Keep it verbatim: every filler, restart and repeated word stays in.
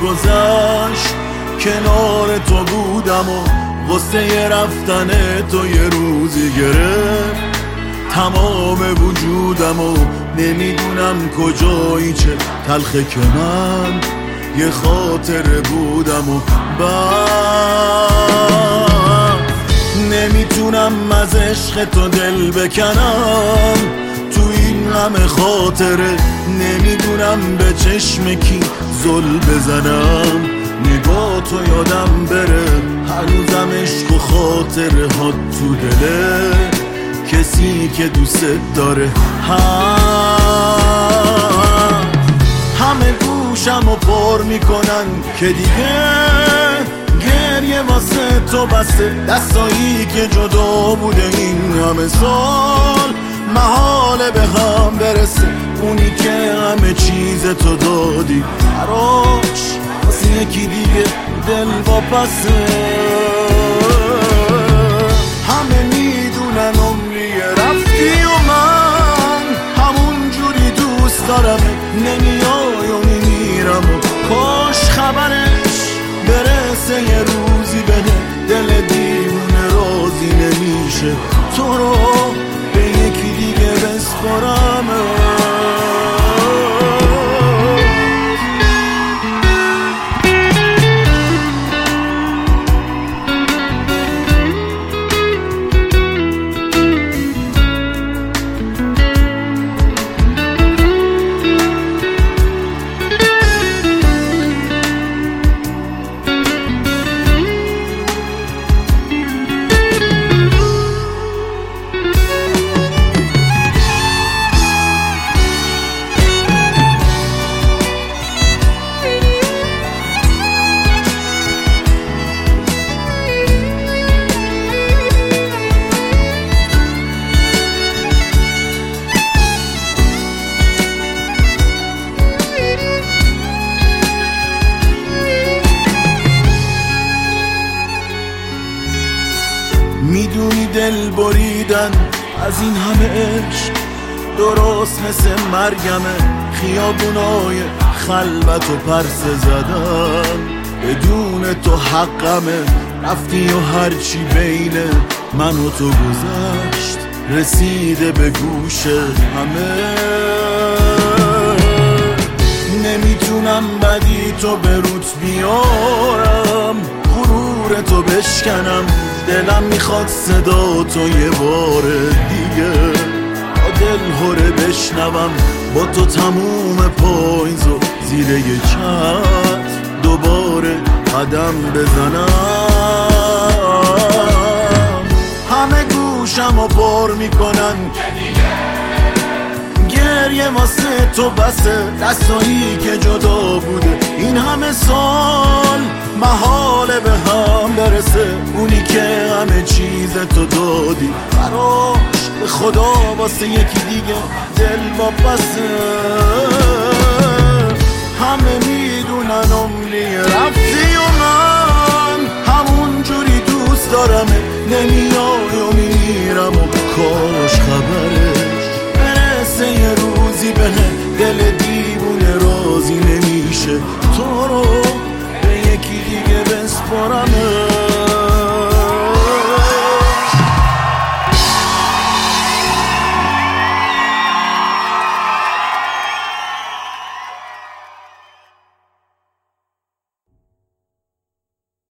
گذشت کنار تو بودم و غصه رفتن تو یه روزی گرفت تمام وجودم و نمیدونم کجایی چه تلخه که من یه خاطره بودم و بعد نمیتونم از عشق تو دل بکنم تو این همه خاطره نمیدونم به چشم کی زل بزنم نگاه تو یادم بره هنوزم عشق و خاطره ها تو دله کسی که دوست داره هم همه گوشم و پر میکنن که دیگه گریه واسه تو بسته دستایی که جدا بوده این همه سال محاله به هم برسه اونی که همه چیز تو دادی براش واسه یکی دیگه دل واپسه همه میدونن عمری رفتی و من همون جوری دوست دارم نمیای و میمیرم و کاش خبرش برسه یه روزی بده دل دیوونه راضی نمیشه تو رو به یکی دیگه بسپارم میدونی دل بریدن از این همه عشق درست مثل مرگمه خیابونای خلوت و پرسه زدن بدون تو حقمه رفتی و هرچی بین من و تو گذشت رسیده به گوش همه نمیتونم بدی تو به روت بیارم غرور تو بشکنم دلم میخواد صدا تو یه بار دیگه با دل هره بشنوم با تو تموم پاییز و زیر یه چتر دوباره قدم بزنم همه گوشم و پر میکنن گریه واسه تو بسه دستایی که جدا بوده این همه سال محاله به هم برسه اونی که همه چیز تو دادی براش به خدا واسه یکی دیگه دل واپسه همه میدونن عمری رفتی و من همون جوری دوست دارم نمیای و میمیرم و کاش خبرش برسه یه روزی به دل دیوونه راضی نمیشه تو رو به یکی دیگه بسپارم